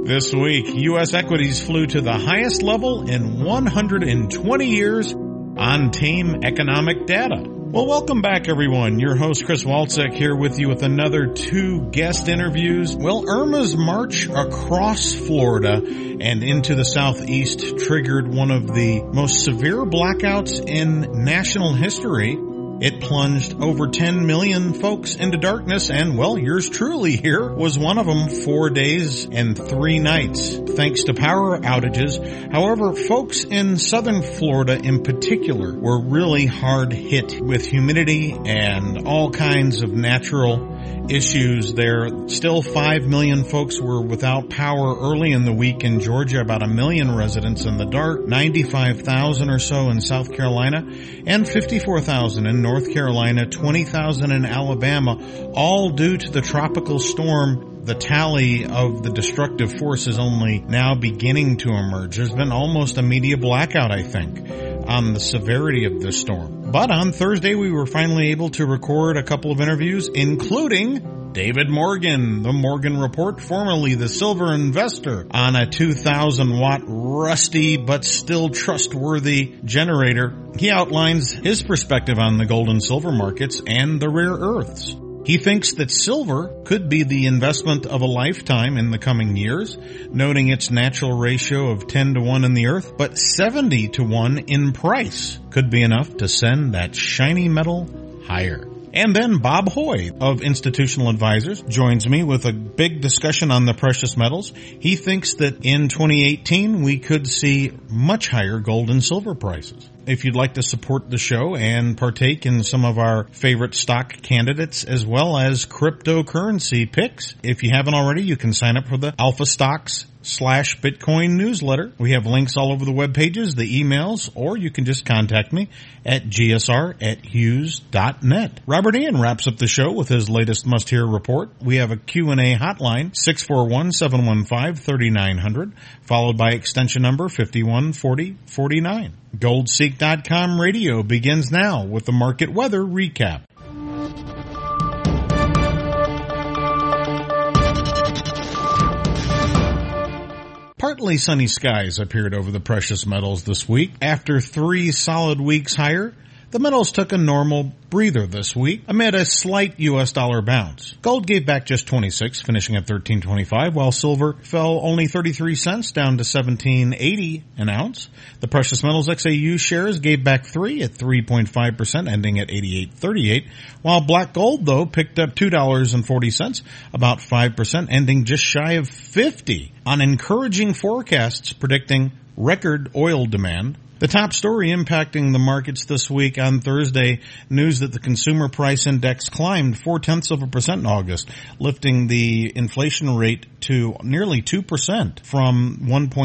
This week, U.S. equities flew to the highest level in 120 years on tame economic data. Well, welcome back, everyone. Your host, Chris Walczek, here with you with another 2 guest interviews. Well, Irma's march across Florida and into the southeast triggered one of the most severe blackouts in national history. It plunged over 10 million folks into darkness, and, well, yours truly here was one of them, 4 days and 3 nights, thanks to power outages. However, folks in southern Florida in particular were really hard hit with humidity and all kinds of natural issues there. Still 5 million folks were without power early in the week in Georgia, about 1 million residents in the dark, 95,000 or so in South Carolina, and 54,000 in North Carolina, 20,000 in Alabama, all due to the tropical storm. The tally of the destructive force is only now beginning to emerge. There's been almost a media blackout, I think, on the severity of this storm. But on Thursday, we were finally able to record a couple of interviews, including David Morgan, the Morgan Report, formerly the Silver Investor, on a 2,000-watt rusty but still trustworthy generator. He outlines his perspective on the gold and silver markets and the rare earths. He thinks that silver could be the investment of a lifetime in the coming years, noting its natural ratio of 10 to 1 in the earth, but 70 to 1 in price could be enough to send that shiny metal higher. And then Bob Hoye of Institutional Advisors joins me with a big discussion on the precious metals. He thinks that in 2018 we could see much higher gold and silver prices. If you'd like to support the show and partake in some of our favorite stock candidates as well as cryptocurrency picks, if you haven't already, you can sign up for the Alpha Stocks /Bitcoin newsletter. We have links all over the web pages, the emails, or you can just contact me at gsr@hughes.net. Robert Ian wraps up the show with his latest must-hear report. We have a Q&A hotline, 641-715-3900, followed by extension number 514049. GoldSeek.com radio begins now with the market weather recap. Partly sunny skies appeared over the precious metals this week. After 3 solid weeks higher, the metals took a normal breather this week amid a slight U.S. dollar bounce. Gold gave back just 26, finishing at $13.25, while silver fell only 33 cents, down to $17.80 an ounce. The precious metals XAU shares gave back 3 at 3.5%, ending at $88.38, while black gold, though, picked up $2.40, about 5%, ending just shy of $50 on encouraging forecasts predicting record oil demand. The top story impacting the markets this week on Thursday, news that the consumer price index climbed 0.4% in August, lifting the inflation rate to nearly 2% from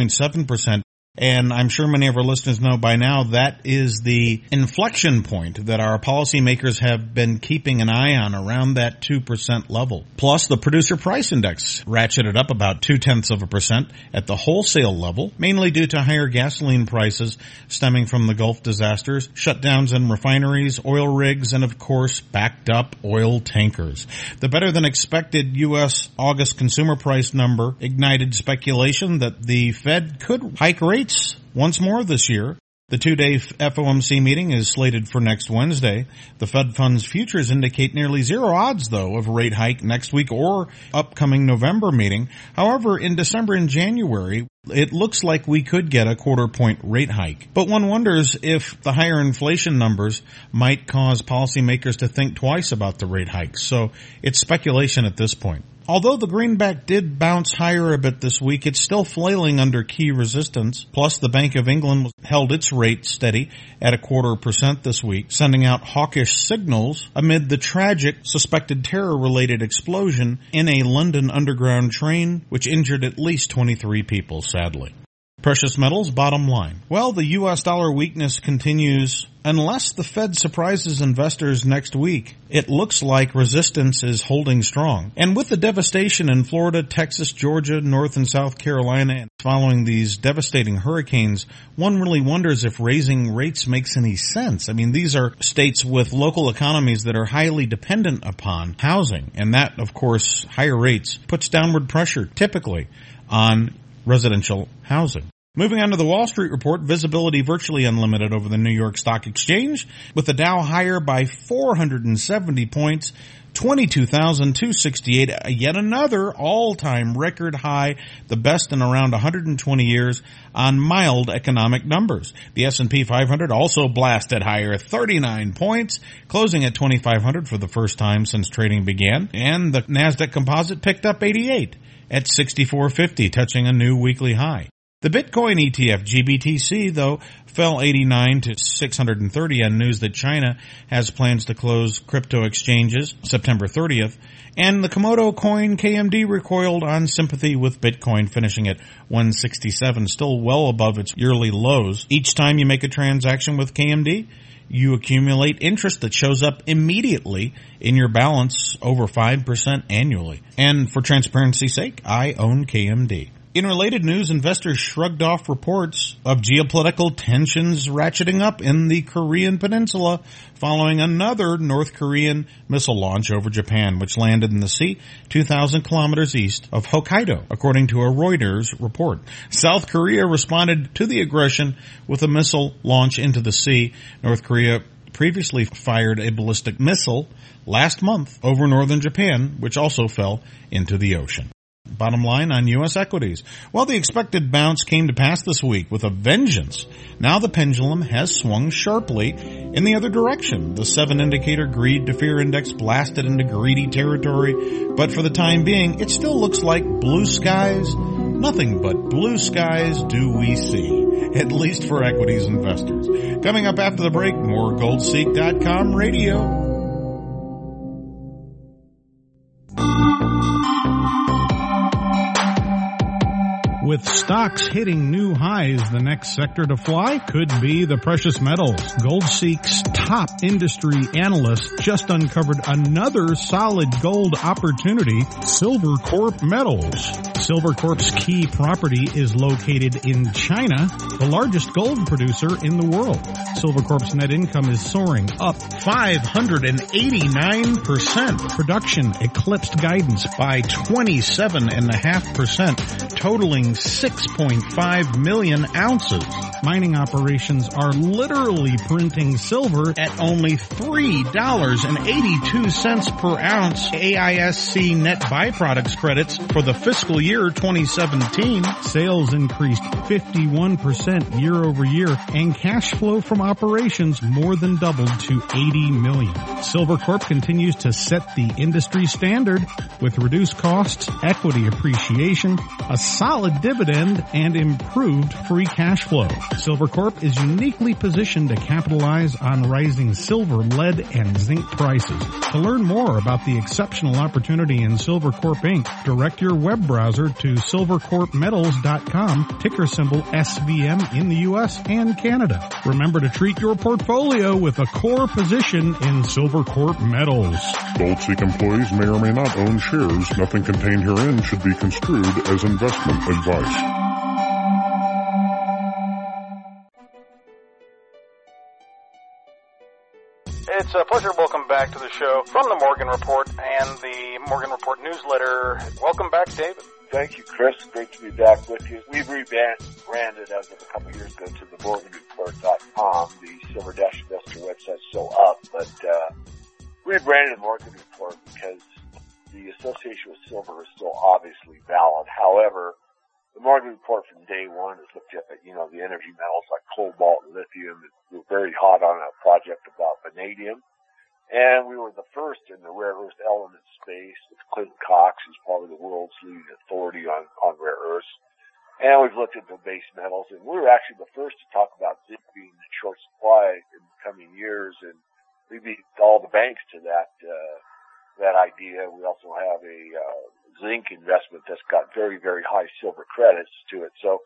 1.7%. And I'm sure many of our listeners know by now that is the inflection point that our policymakers have been keeping an eye on, around that 2% level. Plus, the producer price index ratcheted up about 0.2% at the wholesale level, mainly due to higher gasoline prices stemming from the Gulf disasters, shutdowns in refineries, oil rigs, and of course, backed up oil tankers. The better than expected U.S. August consumer price number ignited speculation that the Fed could hike rates once more this year. The 2-day FOMC meeting is slated for next Wednesday. The Fed funds futures indicate nearly zero odds, though, of a rate hike next week or upcoming November meeting. However, in December and January, it looks like we could get a 0.25 point rate hike. But one wonders if the higher inflation numbers might cause policymakers to think twice about the rate hikes. So it's speculation at this point. Although the greenback did bounce higher a bit this week, it's still flailing under key resistance. Plus, the Bank of England held its rate steady at 0.25% this week, sending out hawkish signals amid the tragic suspected terror-related explosion in a London Underground train, which injured at least 23 people, sadly. Precious metals bottom line. Well, the U.S. dollar weakness continues unless the Fed surprises investors next week. It looks like resistance is holding strong. And with the devastation in Florida, Texas, Georgia, North and South Carolina following these devastating hurricanes, one really wonders if raising rates makes any sense. I mean, these are states with local economies that are highly dependent upon housing. And that, of course, higher rates puts downward pressure typically on residential housing. Moving on to the Wall Street report, visibility virtually unlimited over the New York Stock Exchange, with the Dow higher by 470 points, 22,268, yet another all-time record high, the best in around 120 years on mild economic numbers. The S&P 500 also blasted higher, 39 points, closing at 2,500 for the first time since trading began, and the Nasdaq Composite picked up 88 at 6450, touching a new weekly high. The Bitcoin ETF, GBTC, though, fell 89 to 630 on news that China has plans to close crypto exchanges September 30th, and the Komodo coin KMD recoiled on sympathy with Bitcoin, finishing at 167, still well above its yearly lows. Each time you make a transaction with KMD, you accumulate interest that shows up immediately in your balance, over 5% annually. And for transparency's sake, I own KMD. In related news, investors shrugged off reports of geopolitical tensions ratcheting up in the Korean peninsula following another North Korean missile launch over Japan, which landed in the sea 2,000 kilometers east of Hokkaido, according to a Reuters report. South Korea responded to the aggression with a missile launch into the sea. North Korea previously fired a ballistic missile last month over northern Japan, which also fell into the ocean. Bottom line on U.S. equities. Well, the expected bounce came to pass this week with a vengeance. Now the pendulum has swung sharply in the other direction. The 7-indicator greed to fear index blasted into greedy territory, but for the time being, it still looks like blue skies. Nothing but blue skies do we see, at least for equities investors. Coming up after the break, more GoldSeek.com radio. With stocks hitting new highs, the next sector to fly could be the precious metals. GoldSeek's top industry analyst just uncovered another solid gold opportunity, Silvercorp Metals. Silvercorp's key property is located in China, the largest gold producer in the world. Silvercorp's net income is soaring, up 589%. Production eclipsed guidance by 27.5%, totaling 6.5 million ounces. Mining operations are literally printing silver at only $3.82 per ounce. AISC net byproducts credits for the fiscal year 2017. Sales increased 51% year over year, and cash flow from operations more than doubled to $80 million. Silvercorp continues to set the industry standard with reduced costs, equity appreciation, a solid dividend, and improved free cash flow. Silvercorp is uniquely positioned to capitalize on rising silver, lead, and zinc prices. To learn more about the exceptional opportunity in Silvercorp Inc., direct your web browser to silvercorpmetals.com, ticker symbol SVM in the U.S. and Canada. Remember to treat your portfolio with a core position in Silvercorp Metals. GoldSeek employees may or may not own shares. Nothing contained herein should be construed as investment advice. It's a pleasure. Welcome back to the show from the Morgan Report and the Morgan Report newsletter. Welcome back, David. Thank you, Chris. Great to be back with you. We've rebranded as of a couple of years ago to the MorganReport.com. The Silver-Investor website's still up, but rebranded Morgan Report because the association with silver is still obviously valid. However, the Morgan Report from day one has looked at, the energy metals like cobalt and lithium. We were very hot on a project about vanadium. And we were the first in the rare earth element space with Clinton Cox, who's probably the world's leading authority on rare earths. And we've looked at the base metals, and we were actually the first to talk about zinc being in short supply in the coming years, and we beat all the banks to that idea. We also have a zinc investment that's got very, very high silver credits to it. So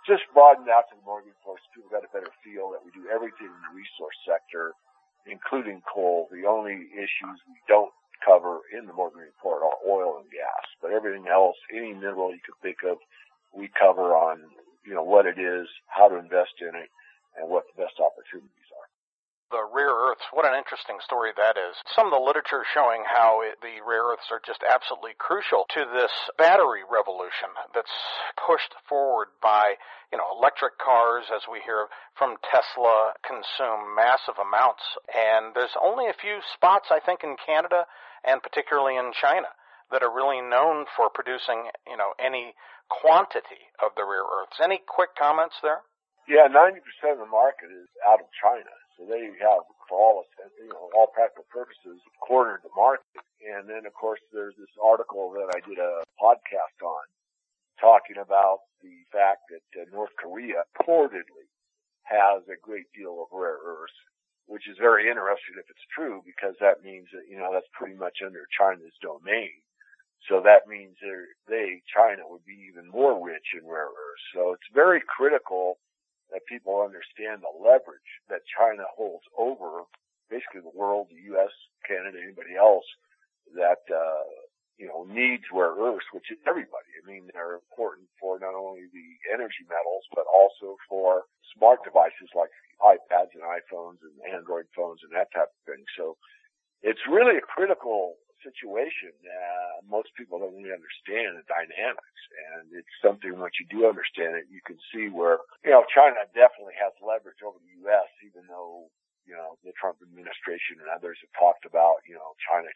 just broadened out to the Morgan Report so people got a better feel that we do everything in the resource sector, including coal. The only issues we don't cover in the Morgan Report are oil and gas, but everything else, any mineral you could think of, we cover on, what it is, how to invest in it, and what the best opportunities are. The rare earths, what an interesting story that is. Some of the literature showing how the rare earths are just absolutely crucial to this battery revolution that's pushed forward by, electric cars, as we hear from Tesla, consume massive amounts. And there's only a few spots, I think, in Canada and particularly in China that are really known for producing, any quantity of the rare earths. Any quick comments there? Yeah, 90% of the market is out of China. So they have, for all practical purposes, cornered the market. And then, of course, there's this article that I did a podcast on talking about the fact that North Korea reportedly has a great deal of rare earths, which is very interesting if it's true, because that means that, that's pretty much under China's domain. So that means China would be even more rich in rare earths. So it's very critical that people understand the leverage that China holds over basically the world, the U.S., Canada, anybody else that, needs rare earths, which is everybody. I mean, they're important for not only the energy metals, but also for smart devices like iPads and iPhones and Android phones and that type of thing. So it's really a critical situation. Most people don't really understand the dynamics, and it's something once you do understand it, you can see where, China definitely has leverage over the U.S., even though, the Trump administration and others have talked about, China.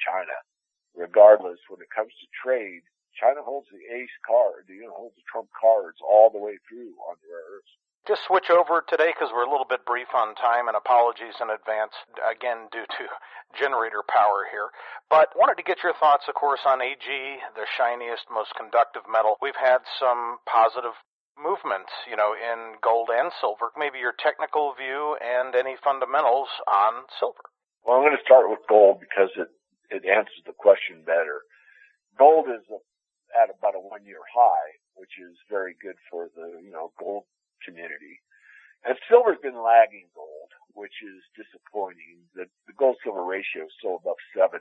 Regardless, when it comes to trade, China holds the ace card, holds the Trump cards all the way through on the rare earths. Just switch over today because we're a little bit brief on time, and apologies in advance, again, due to generator power here. But wanted to get your thoughts, of course, on AG, the shiniest, most conductive metal. We've had some positive movement, in gold and silver. Maybe your technical view and any fundamentals on silver. Well, I'm going to start with gold because it answers the question better. Gold is at about a 1-year high, which is very good for the, gold community. And silver's been lagging gold, which is disappointing. The gold-silver ratio is still above 70.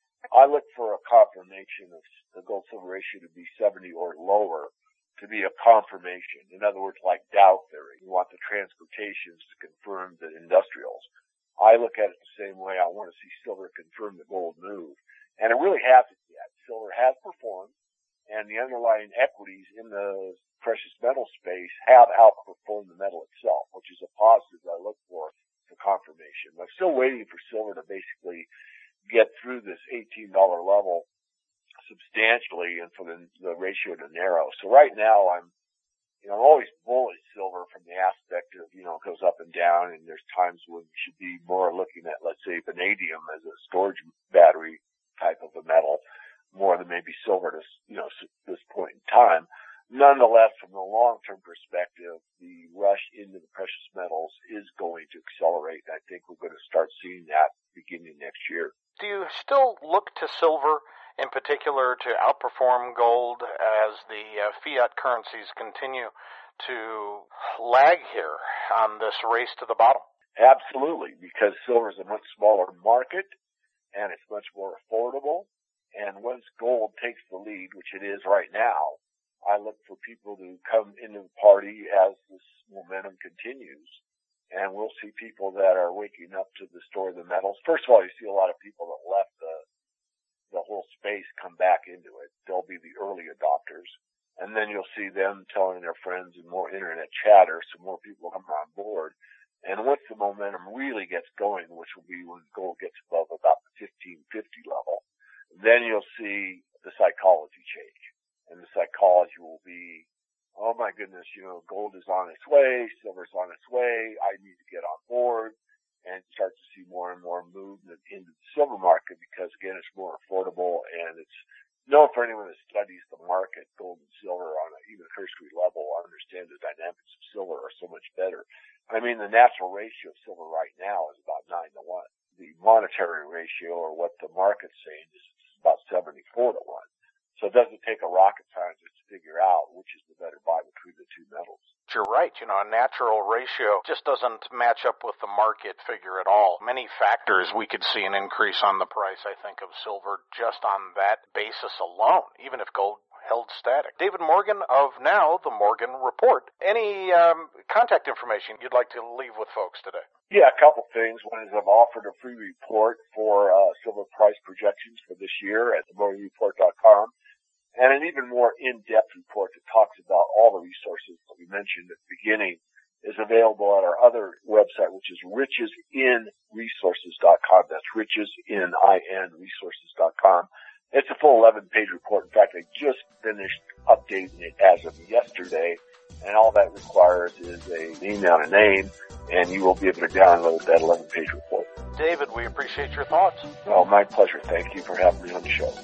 I look for a confirmation of the gold-silver ratio to be 70 or lower to be a confirmation. In other words, like Dow theory. You want the transportations to confirm the industrials. I look at it the same way. I want to see silver confirm the gold move. And it really hasn't yet. Silver has performed, and the underlying equities in the precious metal space have outperformed the metal itself, which is a positive I look for confirmation. I'm still waiting for silver to basically get through this $18 level substantially and for the ratio to narrow. So right now I'm always bullish silver from the aspect of, it goes up and down, and there's times when you should be more looking at, let's say, vanadium as a storage battery type of a metal more than maybe silver to, this point in time. Nonetheless, from a long-term perspective, the rush into the precious metals is going to accelerate. I think we're going to start seeing that beginning next year. Do you still look to silver in particular to outperform gold as the fiat currencies continue to lag here on this race to the bottom? Absolutely, because silver is a much smaller market and it's much more affordable. And once gold takes the lead, which it is right now, I look for people to come into the party as this momentum continues. And we'll see people that are waking up to the story of the metals. First of all, you see a lot of people that left the whole space come back into it. They'll be the early adopters. And then you'll see them telling their friends and more internet chatter, so more people come on board. And once the momentum really gets going, which will be when gold gets above about the 1550 level, then you'll see the psychology change. And the psychology will be, oh my goodness, gold is on its way, silver's on its way, I need to get on board, and start to see more and more movement into the silver market because, again, it's more affordable, and it's known for anyone that studies the market, gold and silver on even a cursory level, understand the dynamics of silver are so much better. I mean, the natural ratio of silver right now is about 9 to 1. The monetary ratio, or what the market's saying, is about 74 to 1. So it doesn't take a rocket scientist to figure out which is the better buy between the two metals. a natural ratio just doesn't match up with the market figure at all. Many factors we could see an increase on the price, I think, of silver just on that basis alone, even if gold held static. David Morgan of now the Morgan Report. Any contact information you'd like to leave with folks today? Yeah, a couple things. One is I've offered a free report for silver price projections for this year at themorganreport.com, and an even more in-depth report that talks about all the resources that we mentioned at the beginning is available at our other website, which is richesinresources.com. That's richesinresources.com. It's a full 11-page report. In fact, I just finished updating it as of yesterday, and all that requires is an email and a name, and you will be able to download that 11-page report. David, we appreciate your thoughts. Well, my pleasure. Thank you for having me on the show.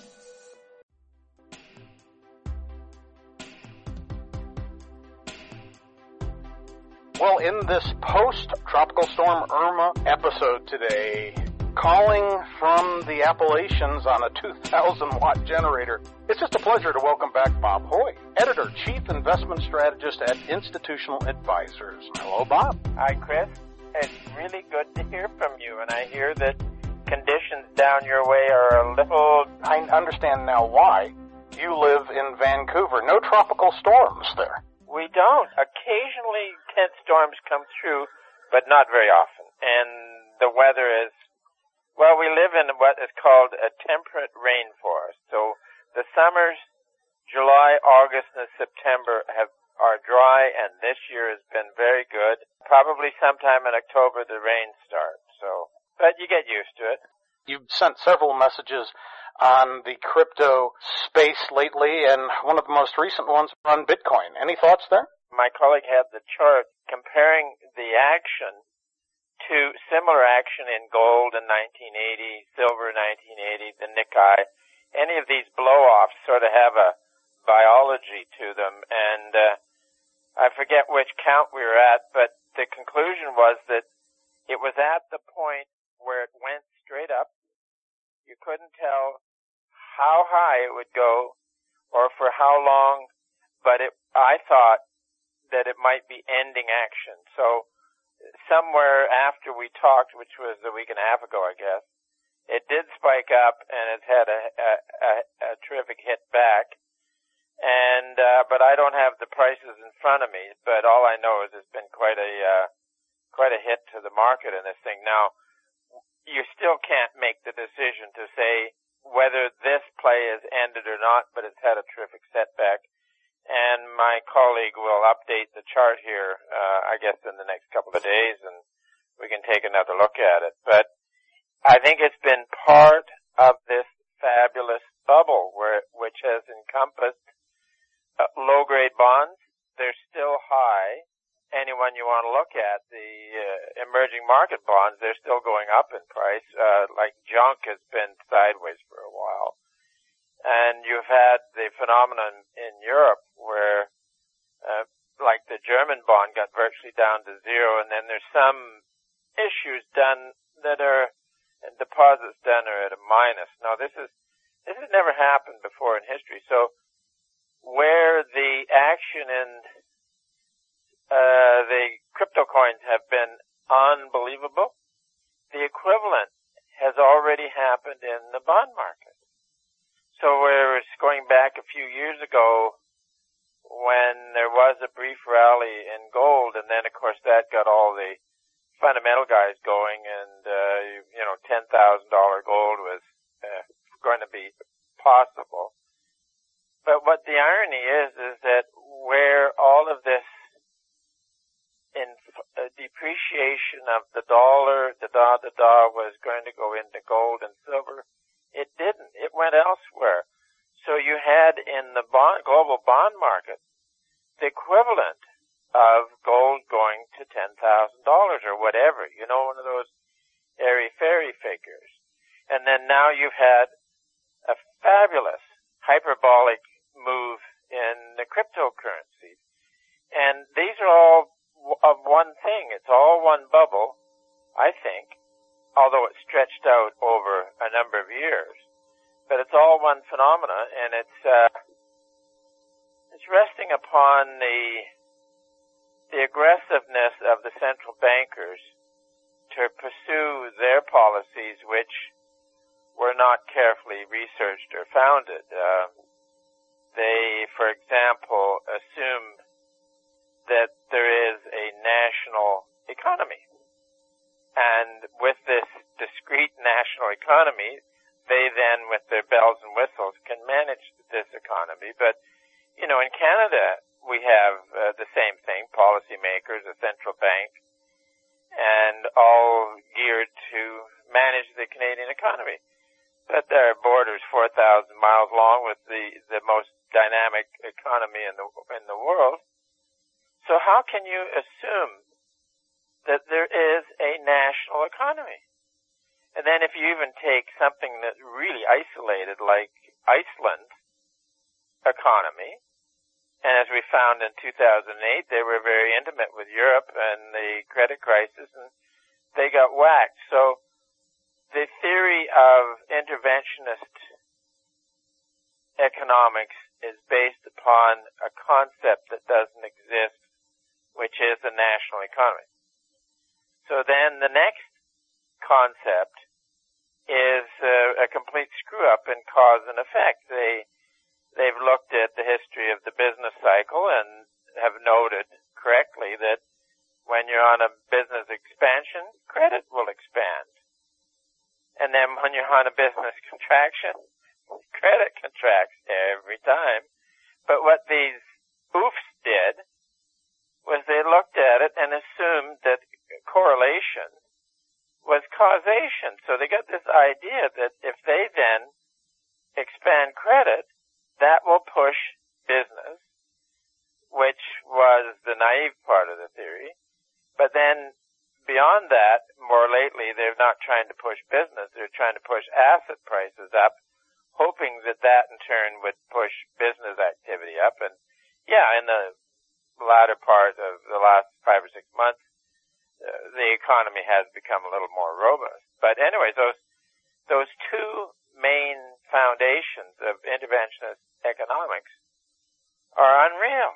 Well, in this post-Tropical Storm Irma episode today, calling from the Appalachians on a 2,000-watt generator, it's just a pleasure to welcome back Bob Hoye, Editor, Chief Investment Strategist at Institutional Advisors. Hello, Bob. Hi, Chris. It's really good to hear from you, and I hear that conditions down your way are a little... I understand now why. You live in Vancouver. No tropical storms there. We don't. Occasionally, intense storms come through, but not very often. And the weather is, well, we live in what is called a temperate rainforest. So the summers, July, August, and September are dry, and this year has been very good. Probably sometime in October the rain starts. So, but you get used to it. You've sent several messages on the crypto space lately, and one of the most recent ones on Bitcoin. Any thoughts there? My colleague had the chart comparing the action to similar action in gold in 1980, silver 1980, the Nikkei. Any of these blow-offs sort of have a biology to them, and I forget which count we were at, but the conclusion was that it was at the point where it went straight up. You couldn't tell how high it would go or for how long, but I thought that it might be ending action. So somewhere after we talked, which was a week and a half ago, I guess, it did spike up and it's had a terrific hit back. And but I don't have the prices in front of me, but all I know is it's been quite a hit to the market in this thing. Now, you still can't make the decision to say whether this play has ended or not, but it's had a terrific setback. And my colleague will update the chart here, I guess in the next couple of days, and we can take another look at it. But I think it's been part of this fabulous bubble which has encompassed low-grade bonds. They're still high. Anyone you want to look at, the emerging market bonds, they're still going up in price. Like junk has been sideways for a while. And you've had the phenomenon in Europe where, like the German bond got virtually down to zero, and then there's some issues done that are, and deposits done are at a minus. Now this has never happened before in history. So where the action in the crypto coins have been unbelievable, the equivalent has already happened in the bond market. So whereas going back a few years ago when there was a brief rally in gold, and then of course that got all the fundamental guys going, and $10,000 gold was going to be possible. But what the irony is that where all of this depreciation of the dollar, was going to go into gold and silver, it didn't. It went elsewhere. So you had in the global bond market the equivalent of gold going to $10,000 or whatever, one of those airy-fairy figures. And then now you've had a fabulous hyperbolic move in the cryptocurrencies. And these are all of one thing. It's all one bubble, I think, although it's stretched out over a number of years. But it's all one phenomena, and it's resting upon the the aggressiveness of the central bankers to pursue their policies, which were not carefully researched or founded. They, for example, assume that there is a national economy. And with this discrete national economy, they then, with their bells and whistles, can manage this economy. But, in Canada, we have the same thing, policymakers, a central bank, and all geared to manage the Canadian economy. But their border's 4,000 miles long with the most dynamic economy in the world. So how can you assume that there is a national economy? And then if you even take something that's really isolated like Iceland's economy, and as we found in 2008, they were very intimate with Europe and the credit crisis, and they got whacked. So the theory of interventionist economics is based upon a concept that doesn't exist, which is the national economy. So then the next concept is a complete screw-up in cause and effect. They've looked at the history of the business cycle and have noted correctly that when you're on a business expansion, credit will expand. And then when you're on a business contraction, credit contracts every time. But what these oofs did was they looked at it and assumed that correlation was causation. So they got this idea that if they then expand credit, that will push business, which was the naive part of the theory. But then beyond that, more lately, they're not trying to push business. They're trying to push asset prices up, hoping that in turn would push business activity up. And yeah, in the latter part of the last 5 or 6 months, the economy has become a little more robust. But anyway, those two main foundations of interventionist economics are unreal.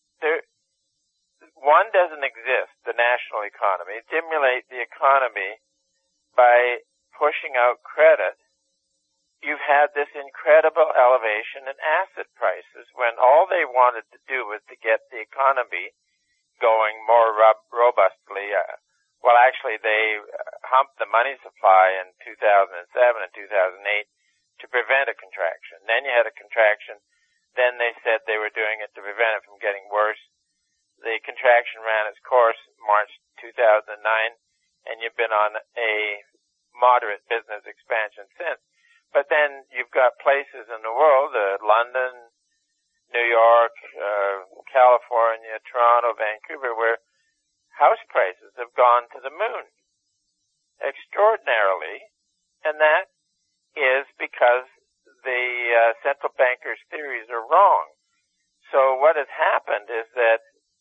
One doesn't exist, the national economy. Stimulate the economy by pushing out credit. You've had this incredible elevation in asset prices when all they wanted to do was to get the economy going more robustly. Well, actually, they humped the money supply in 2007 and 2008 to prevent a contraction. Then you had a contraction. Then they said they were doing it to prevent it from getting worse. The contraction ran its course March 2009, and you've been on a moderate business expansion since. But then you've got places in the world, London, New York, California, Toronto, Vancouver, where house prices have gone to the moon extraordinarily, and that is because the central bankers' theories are wrong. So what has happened is that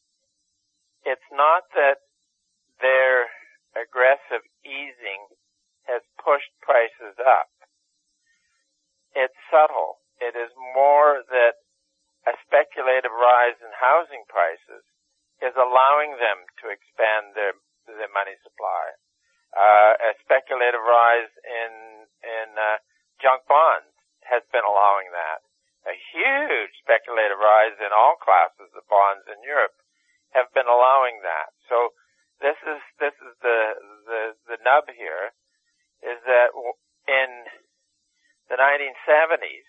it's not that their aggressive easing has pushed prices up. It's subtle. It is more that a speculative rise in housing prices is allowing them to expand their money supply. A speculative rise in junk bonds has been allowing that. A huge speculative rise in all classes of bonds in Europe have been allowing that. So this is the nub here, is that in the 1970s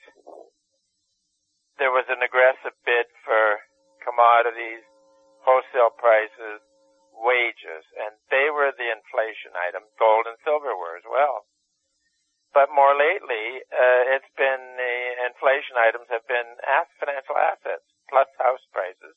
there was an aggressive bid for commodities, wholesale prices, wages, and they were the inflation item. Gold and silver were as well. But more lately, it's been the inflation items have been financial assets plus house prices.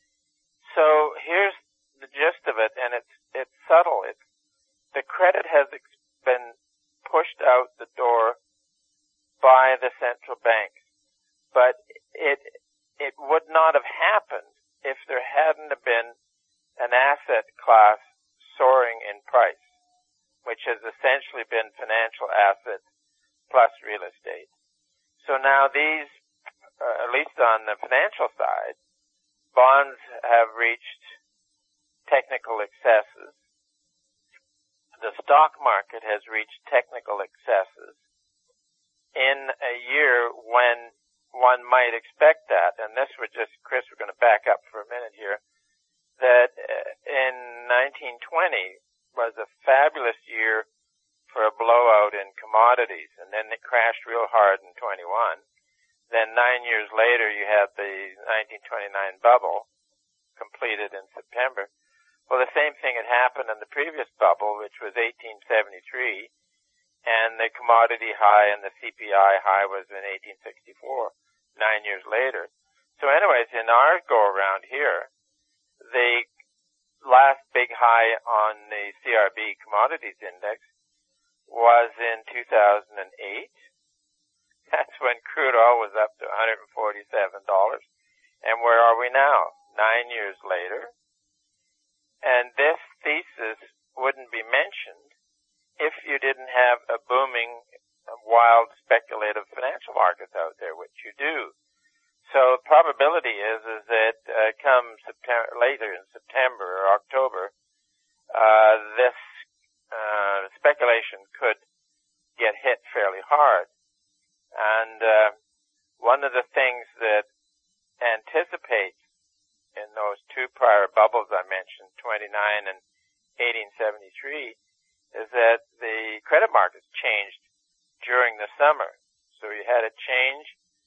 So here's the gist of it, and it's subtle. The credit has been pushed out the door by the central banks, but it would not have happened if there hadn't been an asset class soaring in price, which has essentially been financial assets plus real estate. So now these, at least on the financial side, bonds have reached technical excesses. The stock market has reached technical excesses in a year when one might expect that, and this would just, Chris, we're going to back up for a minute here, that in 1920 was a fabulous year for a blowout in commodities, and then it crashed real hard in 21. Then 9 years later, you had the 1929 bubble completed in September. Well, the same thing had happened in the previous bubble, which was 1873, and the commodity high and the CPI high was in 1864, 9 years later. So anyways, in our go-around here, the last big high on the CRB Commodities Index was in 2008. That's when crude oil was up to $147. And where are we now? 9 years later. And this thesis wouldn't be mentioned if you didn't have a booming, wild, speculative financial markets out there, which you do. So the probability is that come September, later in September or October, this speculation could get hit fairly hard. And one of the things that anticipates in those two prior bubbles I mentioned, 29 and 1873, is that the credit markets changed during the summer. So you had a change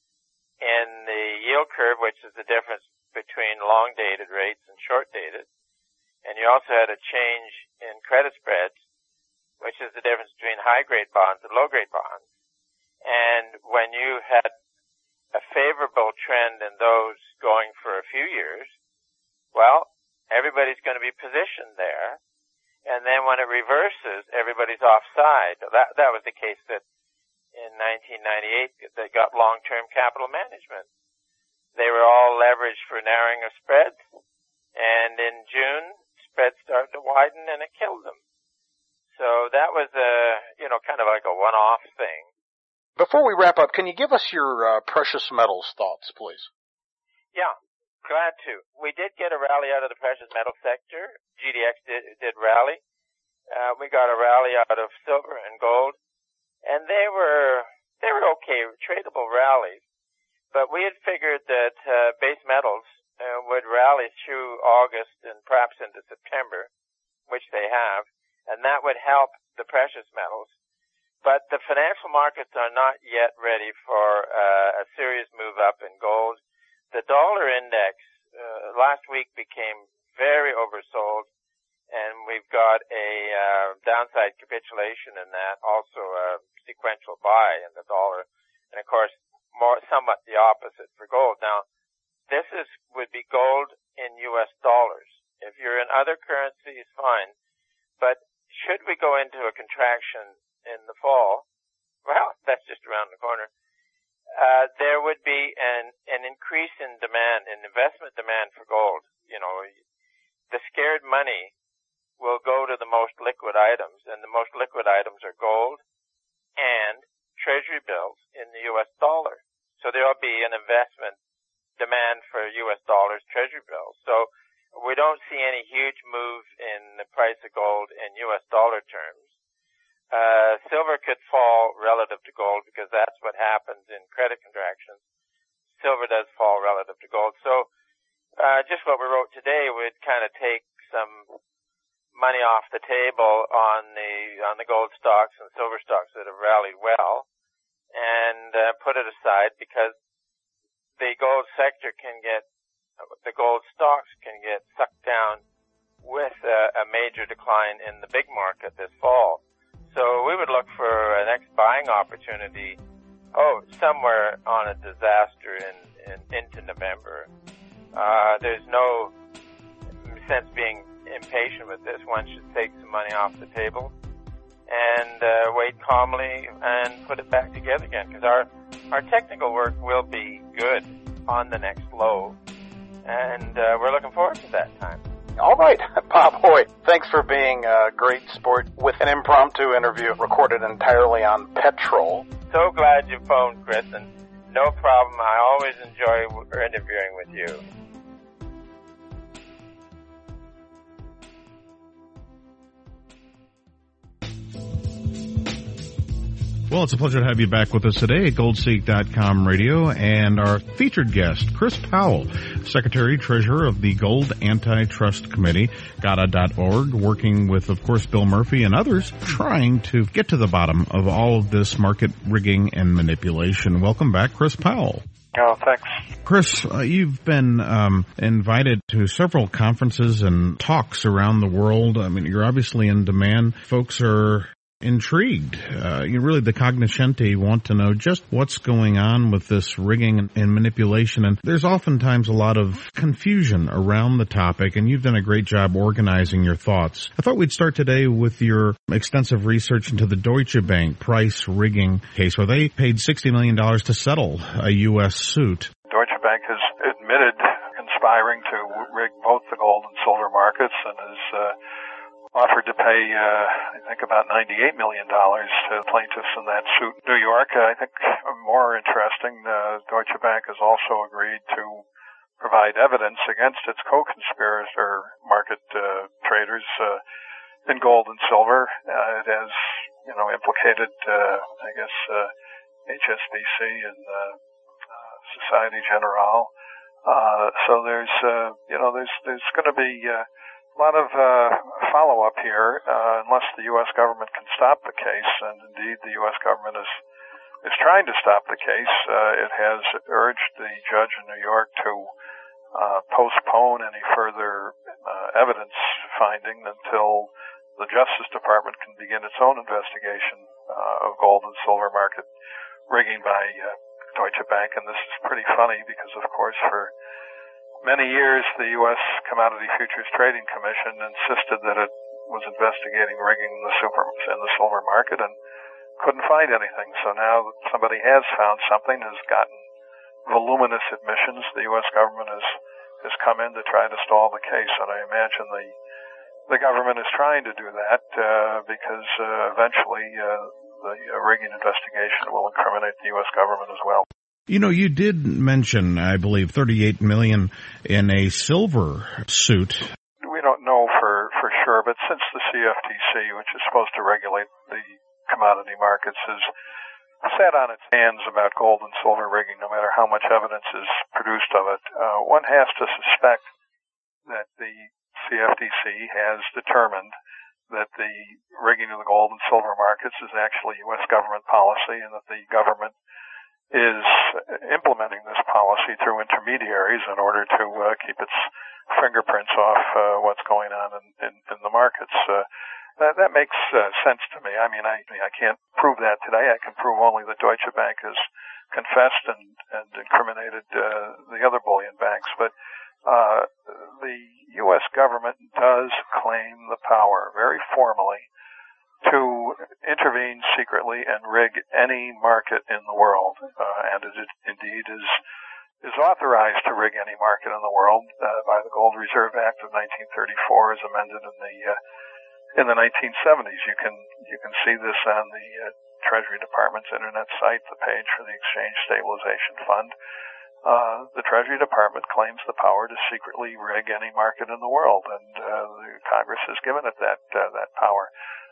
in the yield curve, which is the difference between long-dated rates and short-dated. And you also had a change in credit spreads, which is the difference between high-grade bonds and low-grade bonds. And when you had a favorable trend in those going for a few years, well, everybody's going to be positioned there. And then when it reverses, everybody's offside. That was the case that in 1998 they got long-term capital management. They were all leveraged for narrowing of spreads. And in June, spreads started to widen and it killed them. So that was kind of like a one-off thing. Before we wrap up, can you give us your precious metals thoughts, please? Yeah, glad to. We did get a rally out of the precious metal sector. GDX did rally. We got a rally out of silver and gold, and they were okay, tradable rallies. But we had figured that base metals would rally through August and perhaps into September, which they have, and that would help the precious metals. But the financial markets are not yet ready for a serious move up in gold. The dollar index last week became very oversold, and we've got a downside capitulation in that, also a sequential buy in the dollar, and of course somewhat the opposite for gold. Now, this would be gold in U.S. dollars. If you're in other currencies, fine. But should we go into a contraction in the fall, well, that's just around the corner, there would be an increase in demand, in investment demand for gold. You know, the scared money will go to the most liquid items, and the most liquid items are gold and treasury bills in the U.S. dollar. So there'll be an investment demand for U.S. dollars treasury bills. So we don't see any huge move in the price of gold in U.S. dollar terms. Silver could fall relative to gold because that's what happens in credit contractions. Silver does fall relative to gold. So just what we wrote today would kind of take some money off the table on the gold stocks and silver stocks that have rallied well, and put it aside because the gold sector the gold stocks can get sucked down with a major decline in the big market this fall. So we would look for a next buying opportunity, somewhere on a disaster into November. There's no sense being impatient with this. One should take some money off the table and wait calmly and put it back together again, because our technical work will be good on the next low, and we're looking forward to that time. All right, Bob Hoye, thanks for being a great sport with an impromptu interview recorded entirely on petrol. So glad you phoned, Chris, and no problem. I always enjoy interviewing with you. Well, it's a pleasure to have you back with us today at GoldSeek.com Radio, and our featured guest, Chris Powell, Secretary Treasurer of the Gold Antitrust Committee, GATA.org, working with, of course, Bill Murphy and others, trying to get to the bottom of all of this market rigging and manipulation. Welcome back, Chris Powell. Oh, thanks. Chris, you've been invited to several conferences and talks around the world. I mean, you're obviously in demand. Folks are intrigued. Really, the cognoscenti want to know just what's going on with this rigging and manipulation. And there's oftentimes a lot of confusion around the topic, and you've done a great job organizing your thoughts. I thought we'd start today with your extensive research into the Deutsche Bank price rigging case, where they paid $60 million to settle a U.S. suit. Deutsche Bank has admitted conspiring to rig both the gold and silver markets and has offered to pay, I think, about $98 million to plaintiffs in that suit. New York, I think, more interesting, Deutsche Bank has also agreed to provide evidence against its co-conspirator market traders in gold and silver. It has, implicated, HSBC and Societe Generale. So there's going to be a lot of follow-up here, unless the U.S. government can stop the case, and indeed the U.S. government is trying to stop the case. It has urged the judge in New York to postpone any further evidence finding until the Justice Department can begin its own investigation of gold and silver market rigging by Deutsche Bank. And this is pretty funny because, of course, for many years, the U.S. Commodity Futures Trading Commission insisted that it was investigating rigging in the silver market and couldn't find anything. So now that somebody has found something, has gotten voluminous admissions, the U.S. government has come in to try to stall the case. And I imagine the government is trying to do that because eventually the rigging investigation will incriminate the U.S. government as well. You did mention, I believe, $38 million in a silver suit. We don't know for sure, but since the CFTC, which is supposed to regulate the commodity markets, has sat on its hands about gold and silver rigging, no matter how much evidence is produced of it, one has to suspect that the CFTC has determined that the rigging of the gold and silver markets is actually U.S. government policy, and that the government is implementing this policy through intermediaries in order to keep its fingerprints off what's going on in the markets. That makes sense to me. I mean, I can't prove that today. I can prove only that Deutsche Bank has confessed and incriminated the other bullion banks. But the U.S. government does claim the power, very formally, to intervene secretly and rig any market in the world, and it indeed is authorized to rig any market in the world by the Gold Reserve Act of 1934, as amended in the 1970s. You can see this on the Treasury Department's internet site, the page for the Exchange Stabilization Fund. The Treasury Department claims the power to secretly rig any market in the world, and the Congress has given it that power.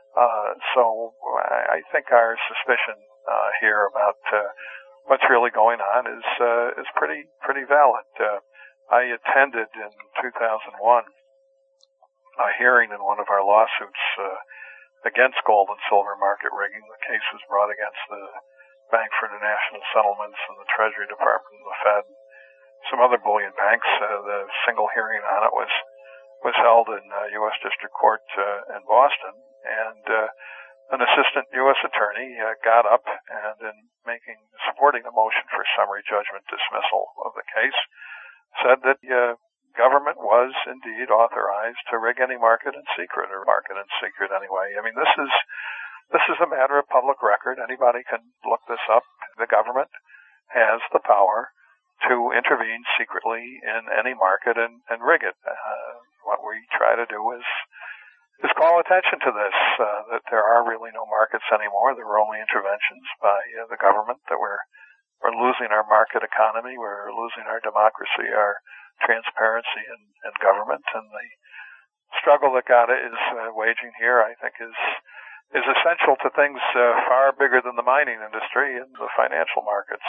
So I think our suspicion here about what's really going on is pretty valid. I attended in 2001 a hearing in one of our lawsuits against gold and silver market rigging. The case was brought against the Bank for International Settlements and the Treasury Department and the Fed, some other bullion banks. The single hearing on it was held in U.S. District Court in Boston. And an assistant U.S. attorney got up and, in supporting a motion for summary judgment dismissal of the case, said that government was indeed authorized to rig any market in secret, or market in secret anyway. I mean, this is a matter of public record. Anybody can look this up. The government has the power to intervene secretly in any market and rig it. What we try to do is call attention to this, that there are really no markets anymore. There were only interventions by the government, that we're losing our market economy, we're losing our democracy, our transparency in government, and the struggle that GATA is waging here, I think, is is essential to things far bigger than the mining industry and the financial markets.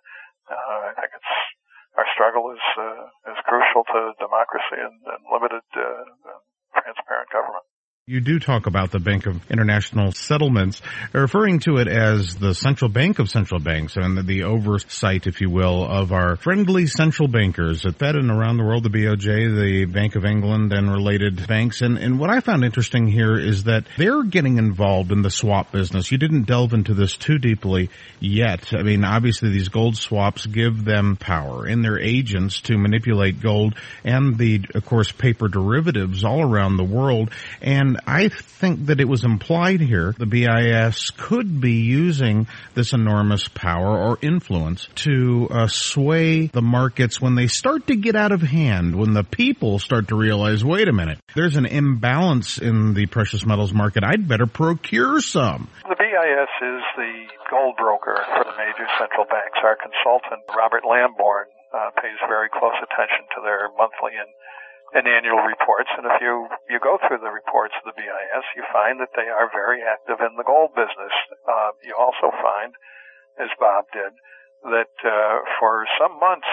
I think our struggle is crucial to democracy and limited transparent government. You do talk about the Bank of International Settlements, referring to it as the central bank of central banks and the oversight, if you will, of our friendly central bankers at Fed and around the world, the BOJ, the Bank of England, and related banks. And what I found interesting here is that they're getting involved in the swap business. You didn't delve into this too deeply yet. I mean, obviously these gold swaps give them power in their agents to manipulate gold and of course, paper derivatives all around the world. And I think that it was implied here the BIS could be using this enormous power or influence to sway the markets when they start to get out of hand, when the people start to realize, wait a minute, there's an imbalance in the precious metals market. I'd better procure some. The BIS is the gold broker for the major central banks. Our consultant, Robert Lamborn, pays very close attention to their monthly and annual reports, and if you go through the reports of the BIS, you find that they are very active in the gold business. You also find, as Bob did, that for some months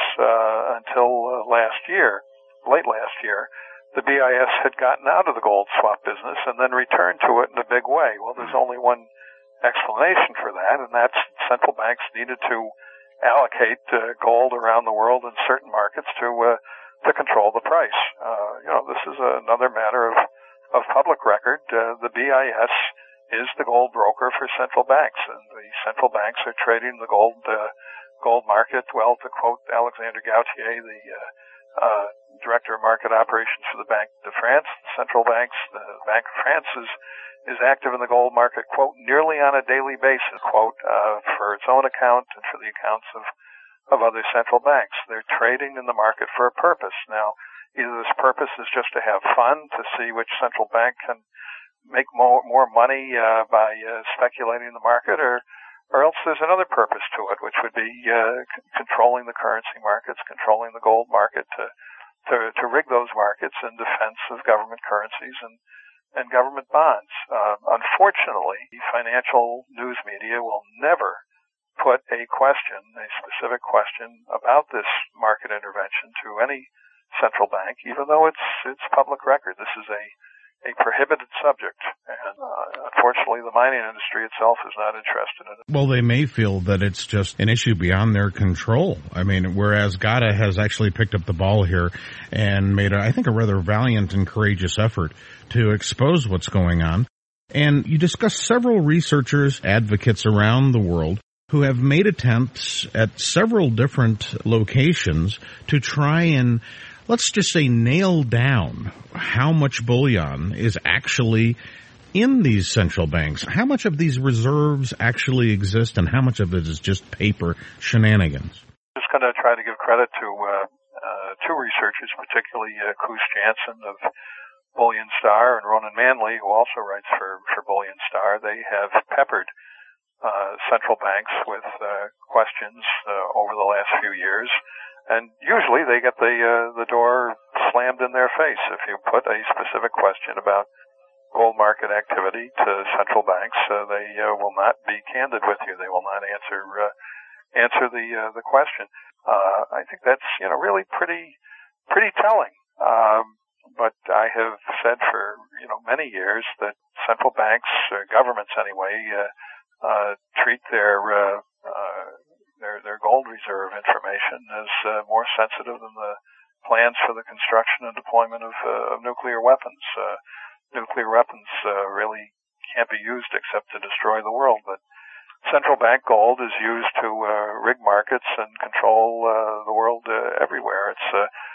until late last year, the BIS had gotten out of the gold swap business and then returned to it in a big way. Well, there's only one explanation for that, and that's central banks needed to allocate gold around the world in certain markets to control the price. This is another matter of public record. The BIS is the gold broker for central banks, and the central banks are trading the gold market. Well, to quote Alexandre Gauthier, the director of market operations for the Banque de France, the Bank of France is active in the gold market, quote, nearly on a daily basis, quote, for its own account and for the accounts of other central banks. They're trading in the market for a purpose. Now, either this purpose is just to have fun, to see which central bank can make more money by speculating in the market, or else there's another purpose to it, which would be controlling the currency markets, controlling the gold market to rig those markets in defense of government currencies and government bonds. Unfortunately, financial news media will never put a specific question about this market intervention to any central bank, even though it's public record. This is a prohibited subject, and unfortunately the mining industry itself is not interested in it. Well, they may feel that it's just an issue beyond their control. I mean, whereas GATA has actually picked up the ball here and made, I think, a rather valiant and courageous effort to expose what's going on. And you discuss several researchers, advocates around the world who have made attempts at several different locations to try and, let's just say, nail down how much bullion is actually in these central banks. How much of these reserves actually exist and how much of it is just paper shenanigans? I'm just going to try to give credit to two researchers, particularly Koos Janssen of Bullion Star and Ronan Manley, who also writes for Bullion Star. They have peppered central banks with questions over the last few years, and usually they get the door slammed in their face. If you put a specific question about gold market activity to central banks, they will not be candid with you. They will not answer the question. I think that's really pretty telling. But I have said for many years that central banks, governments anyway, treat their gold reserve information as more sensitive than the plans for the construction and deployment of nuclear weapons. Nuclear weapons really can't be used except to destroy the world, but central bank gold is used to rig markets and control the world everywhere. It's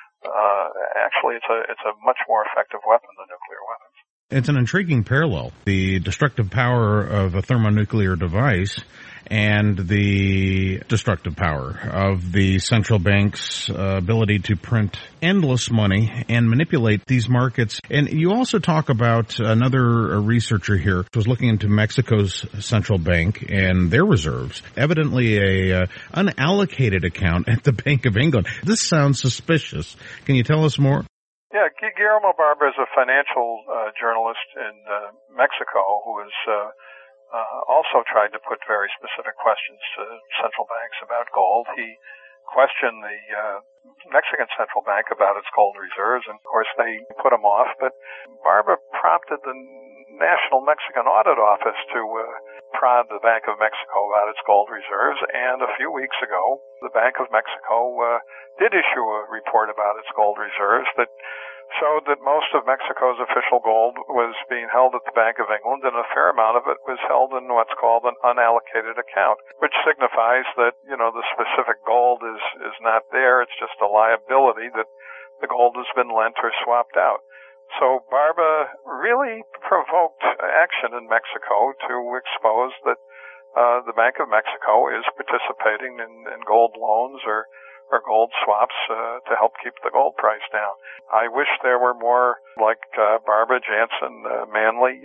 a much more effective weapon than nuclear weapons. It's an intriguing parallel. The destructive power of a thermonuclear device and the destructive power of the central bank's ability to print endless money and manipulate these markets. And you also talk about another researcher here who was looking into Mexico's central bank and their reserves, evidently a unallocated account at the Bank of England. This sounds suspicious. Can you tell us more? Yeah, Guillermo Barba is a financial journalist in Mexico who is also tried to put very specific questions to central banks about gold. He questioned the Mexican central bank about its gold reserves, and of course they put him off. But Barba prompted the National Mexican Audit Office to prod the Bank of Mexico about its gold reserves, and a few weeks ago, the Bank of Mexico did issue a report about its gold reserves that showed that most of Mexico's official gold was being held at the Bank of England, and a fair amount of it was held in what's called an unallocated account, which signifies that, the specific gold is not there. It's just a liability that the gold has been lent or swapped out. So Barba really provoked action in Mexico to expose that the Bank of Mexico is participating in gold loans or gold swaps to help keep the gold price down. I wish there were more like Barba, Jansen, Manley,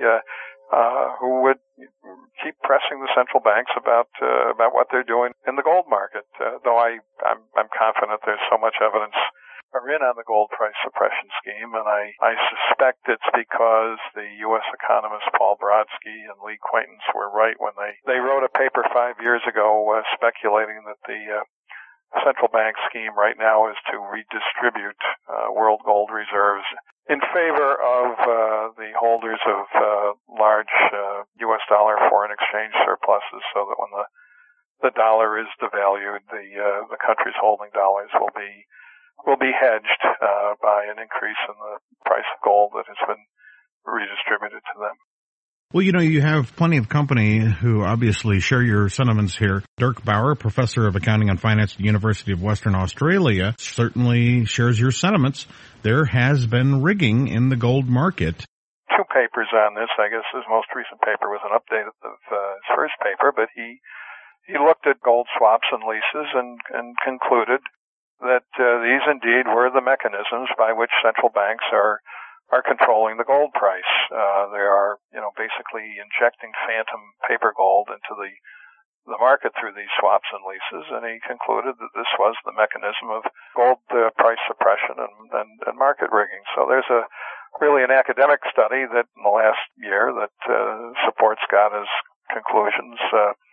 who would keep pressing the central banks about what they're doing in the gold market. Though I'm confident there's so much evidence are in on the gold price suppression scheme, and I suspect it's because the U.S. economists Paul Brodsky and Lee Quaintance were right when they wrote a paper 5 years ago speculating that the central bank scheme right now is to redistribute world gold reserves in favor of the holders of large U.S. dollar foreign exchange surpluses, so that when the dollar is devalued, the countries holding dollars will be hedged by an increase in the price of gold that has been redistributed to them. Well, you have plenty of company who obviously share your sentiments here. Dirk Bauer, professor of accounting and finance at the University of Western Australia, certainly shares your sentiments. There has been rigging in the gold market. 2 papers on this. I guess his most recent paper was an update of his first paper, but he looked at gold swaps and leases and concluded that these indeed were the mechanisms by which central banks are controlling the gold price. They are, basically injecting phantom paper gold into the market through these swaps and leases, and he concluded that this was the mechanism of gold price suppression and market rigging. So there's really an academic study that in the last year that supports Gatta's conclusions.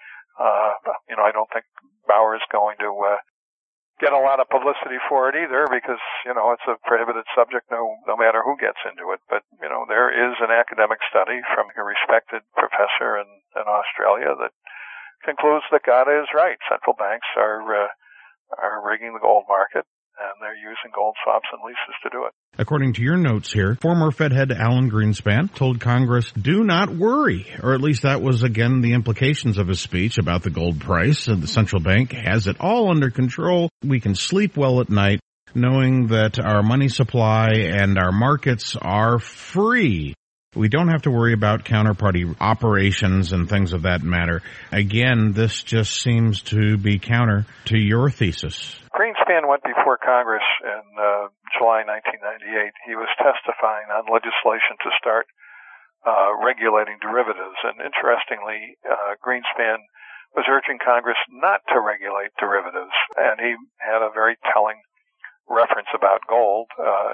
I don't think Bauer is going to get a lot of publicity for it either, because, it's a prohibited subject no matter who gets into it. But, there is an academic study from a respected professor in Australia that concludes that Gatta is right. Central banks are rigging the gold market, and they're using gold swaps and leases to do it. According to your notes here, former Fed head Alan Greenspan told Congress, do not worry, or at least that was, again, the implications of his speech about the gold price. And the central bank has it all under control. We can sleep well at night knowing that our money supply and our markets are free. We don't have to worry about counterparty operations and things of that matter. Again, this just seems to be counter to your thesis. Greenspan went before Congress in July 1998. He was testifying on legislation to start regulating derivatives. And interestingly, Greenspan was urging Congress not to regulate derivatives. And he had a very telling reference about gold.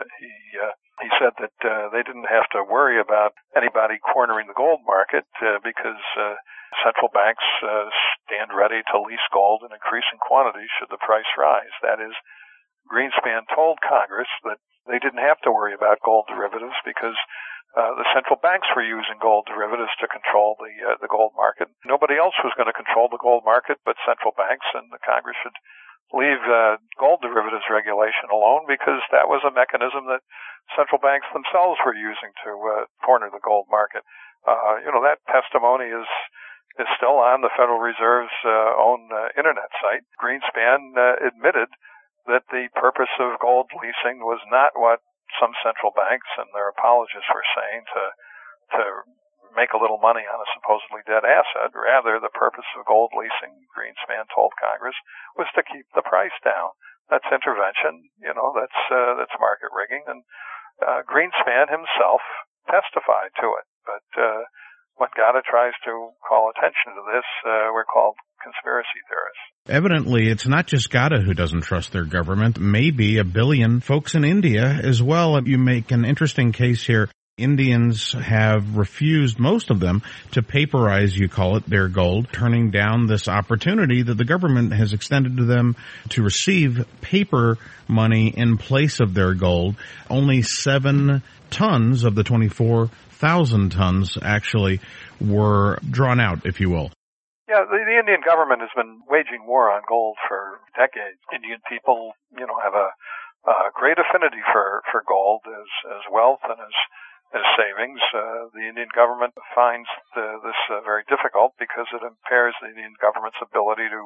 He said that they didn't have to worry about anybody cornering the gold market because central banks stand ready to lease gold in increasing quantities should the price rise. That is, Greenspan told Congress that they didn't have to worry about gold derivatives because the central banks were using gold derivatives to control the gold market. Nobody else was going to control the gold market but central banks, and the Congress should leave gold derivatives regulation alone because that was a mechanism that central banks themselves were using to corner the gold market. That testimony is still on the Federal Reserve's own internet site. Greenspan admitted that the purpose of gold leasing was not what some central banks and their apologists were saying to make a little money on a supposedly dead asset. Rather, the purpose of gold leasing, Greenspan told Congress, was to keep the price down. That's intervention. That's market rigging. And Greenspan himself testified to it. But when Gatta tries to call attention to this, we're called conspiracy theorists. Evidently, it's not just Gatta who doesn't trust their government. Maybe 1 billion folks in India as well. You make an interesting case here. Indians have refused, most of them, to paperize, you call it, their gold, turning down this opportunity that the government has extended to them to receive paper money in place of their gold. Only 7 tons of the 24,000 tons actually were drawn out, if you will. Yeah, the Indian government has been waging war on gold for decades. Indian people, have a great affinity for gold as wealth and as savings. The Indian government finds this very difficult because it impairs the Indian government's ability to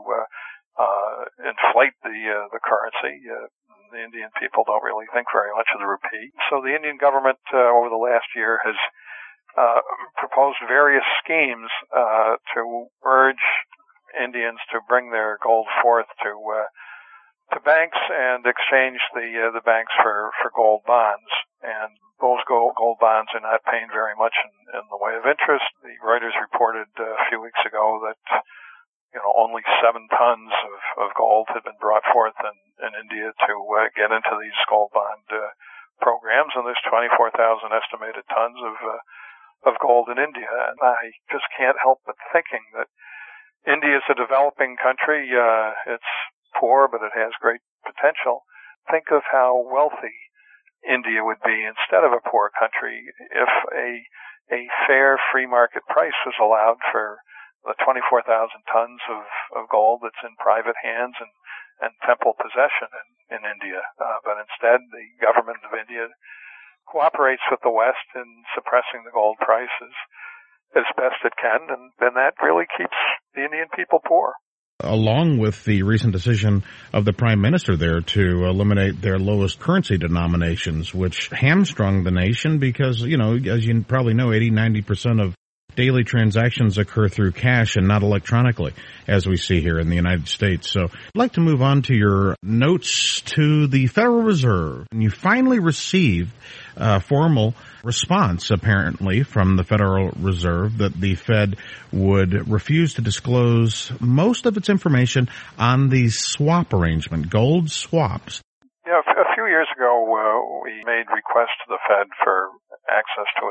inflate the currency. The Indian people don't really think very much of the rupee. So the Indian government over the last year has proposed various schemes to urge Indians to bring their gold forth to banks and exchange the banks for gold bonds. And those gold bonds are not paying very much in the way of interest. The Reuters reported a few weeks ago that only 7 tons of gold had been brought forth in India to get into these gold bond programs, and there's 24,000 estimated tons of gold in India. And I just can't help but thinking that India is a developing country. It's poor, but it has great potential. Think of how wealthy India would be instead of a poor country if a fair free market price was allowed for the 24,000 tons of gold that's in private hands and temple possession in India. But instead, the government of India cooperates with the West in suppressing the gold prices as best it can, and that really keeps the Indian people poor. Along with the recent decision of the Prime Minister there to eliminate their lowest currency denominations, which hamstrung the nation because, as you probably know, 80-90% of daily transactions occur through cash and not electronically, as we see here in the United States. So I'd like to move on to your notes to the Federal Reserve. And you finally received a formal response, apparently, from the Federal Reserve that the Fed would refuse to disclose most of its information on the swap arrangement, gold swaps. Yeah, a few years ago, we made requests to the Fed for access to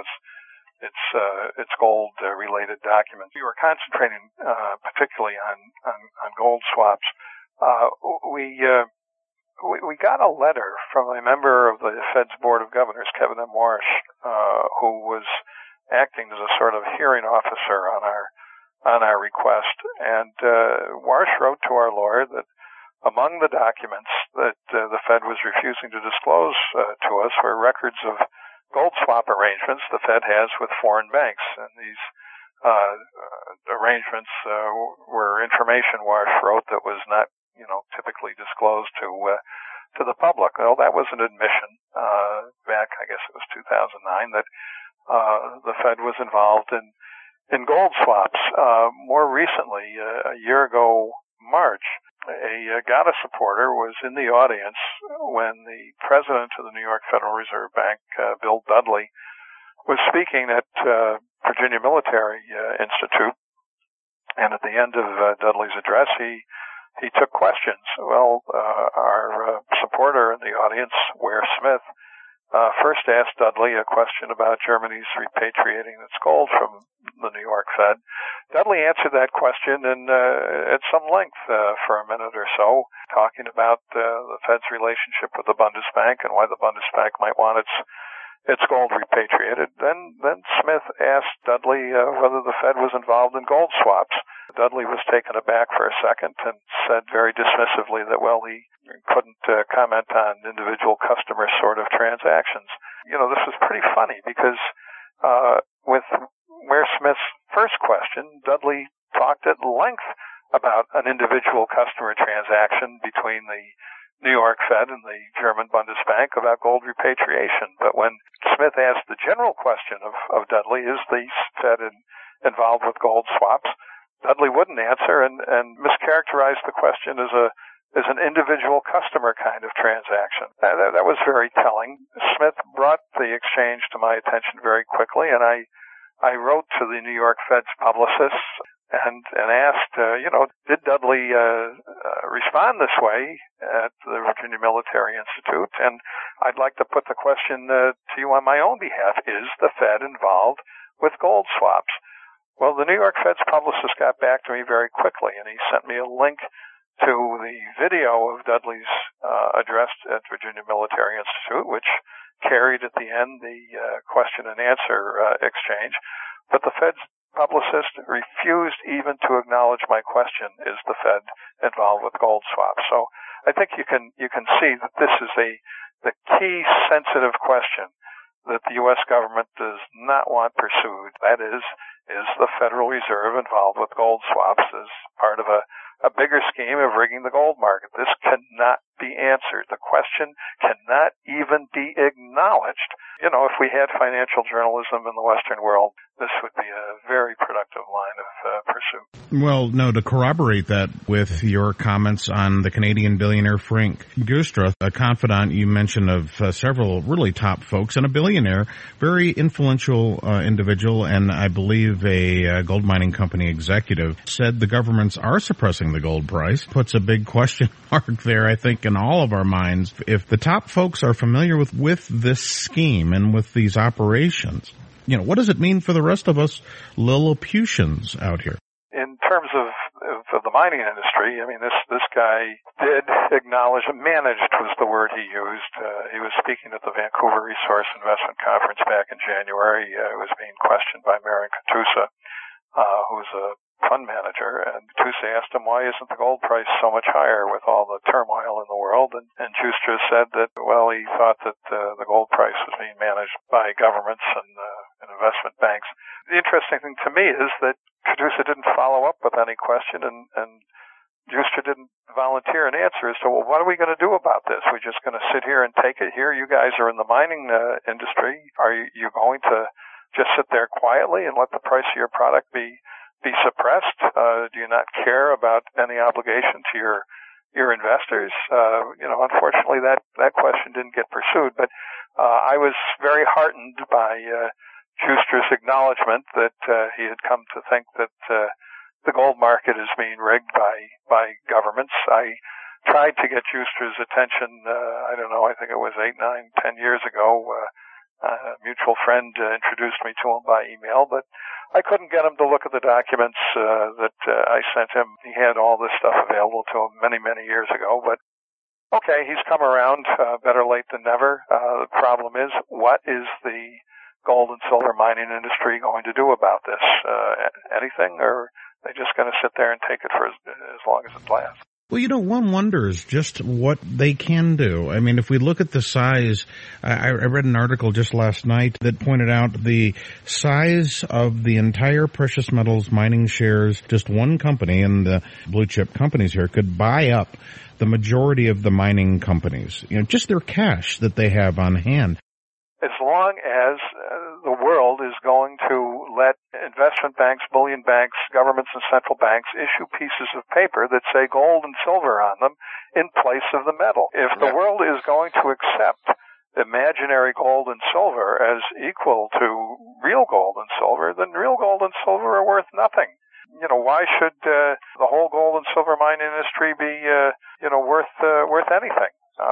its gold-related documents. We were concentrating particularly on gold swaps. We got a letter from a member of the Fed's Board of Governors, Kevin M. Warsh, who was acting as a sort of hearing officer on our request. And Warsh wrote to our lawyer that among the documents that the Fed was refusing to disclose to us were records of gold swap arrangements the Fed has with foreign banks. And these arrangements were information Warsh wrote that was not typically disclosed to the public. Well, that was an admission back, I guess it was 2009, that the Fed was involved in gold swaps. More recently, a year ago, March, a GATA supporter was in the audience when the president of the New York Federal Reserve Bank, Bill Dudley, was speaking at Virginia Military Institute. And at the end of Dudley's address, he took questions. Well, our supporter in the audience, Ware Smith, first asked Dudley a question about Germany's repatriating its gold from the New York Fed. Dudley answered that question at some length for a minute or so, talking about the Fed's relationship with the Bundesbank and why the Bundesbank might want its gold repatriated. Then Smith asked Dudley whether the Fed was involved in gold swaps. Dudley was taken aback for a second and said very dismissively that, he couldn't comment on individual customer sort of transactions. This was pretty funny because with Ware Smith's first question, Dudley talked at length about an individual customer transaction between the New York Fed and the German Bundesbank about gold repatriation. But when Smith asked the general question of Dudley, is the Fed involved with gold swaps, Dudley wouldn't answer and mischaracterized the question as an individual customer kind of transaction. That was very telling. Smith brought the exchange to my attention very quickly, and I wrote to the New York Fed's publicists and asked, did Dudley respond this way at the Virginia Military Institute? And I'd like to put the question to you on my own behalf. Is the Fed involved with gold swaps? Well, the New York Fed's publicist got back to me very quickly, and he sent me a link to the video of Dudley's address at Virginia Military Institute, which carried at the end the question and answer exchange. But the Fed's publicist refused even to acknowledge my question, is the Fed involved with gold swaps? So I think you can see that this is the key sensitive question that the U.S. government does not want pursued. That is the Federal Reserve involved with gold swaps as part of a bigger scheme of rigging the gold market? This cannot be answered. The question cannot even be acknowledged. If we had financial journalism in the Western world, this would be a very productive line of pursuit. Well, no, to corroborate that with your comments on the Canadian billionaire Frank Giustra, a confidant you mentioned of several really top folks, and a billionaire, very influential individual, and I believe a gold mining company executive, said the governments are suppressing the gold price. Puts a big question mark there, I think, in all of our minds. If the top folks are familiar with this scheme and with these operations, what does it mean for the rest of us Lilliputians out here? In terms of the mining industry, this guy did acknowledge, managed was the word he used. He was speaking at the Vancouver Resource Investment Conference back in January. He was being questioned by Marion Katusa, who's a fund manager, and Katusa asked him, why isn't the gold price so much higher with all the turmoil in the world? And Giustra said that, he thought that the gold price was being managed by governments and investment banks. The interesting thing to me is that Katusa didn't follow up with any question, and Giustra didn't volunteer an answer as to, what are we going to do about this? We're just going to sit here and take it here? You guys are in the mining industry. Are you going to just sit there quietly and let the price of your product be suppressed? Do you not care about any obligation to your investors? Unfortunately that question didn't get pursued, but I was very heartened by Giustra's acknowledgement that he had come to think that the gold market is being rigged by governments. I tried to get Giustra's attention, I think it was 8, 9, 10 years ago. A mutual friend introduced me to him by email, but I couldn't get him to look at the documents that I sent him. He had all this stuff available to him many, many years ago, but okay, he's come around, better late than never. The problem is, what is the gold and silver mining industry going to do about this? Anything, or are they just going to sit there and take it for as long as it lasts? Well, one wonders just what they can do. If we look at the size, I read an article just last night that pointed out the size of the entire precious metals mining shares, just one company, and the blue chip companies here could buy up the majority of the mining companies. Just their cash that they have on hand. As long as the world is going to let investment banks, bullion banks, governments, and central banks issue pieces of paper that say gold and silver on them in place of the metal. If the world is going to accept imaginary gold and silver as equal to real gold and silver, then real gold and silver are worth nothing. Why should the whole gold and silver mining industry be, worth anything?